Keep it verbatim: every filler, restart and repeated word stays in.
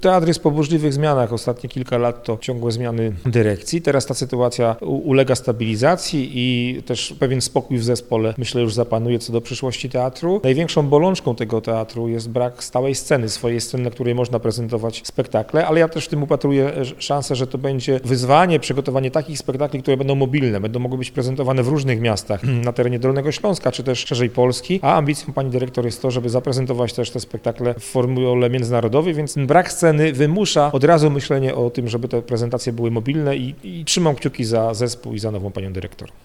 Teatr jest po burzliwych zmianach. Ostatnie kilka lat to ciągłe zmiany dyrekcji. Teraz ta sytuacja ulega stabilizacji i też pewien spokój w zespole, myślę, już zapanuje co do przyszłości teatru. Największą bolączką tego teatru jest brak stałej sceny, swojej sceny, na której można prezentować spektakle, ale ja też w tym upatruję szansę, że to będzie wyzwanie, przygotowanie takich spektakli, które będą mobilne, będą mogły być prezentowane w różnych miastach na terenie Dolnego Śląska, czy też szerzej Polski, a ambicją pani dyrektor jest to, żeby zaprezentować też te spektakle w formule międzynarodowej, więc brak sceny wymusza od razu myślenie o tym, żeby te prezentacje były mobilne i, i trzymam kciuki za zespół i za nową panią dyrektor.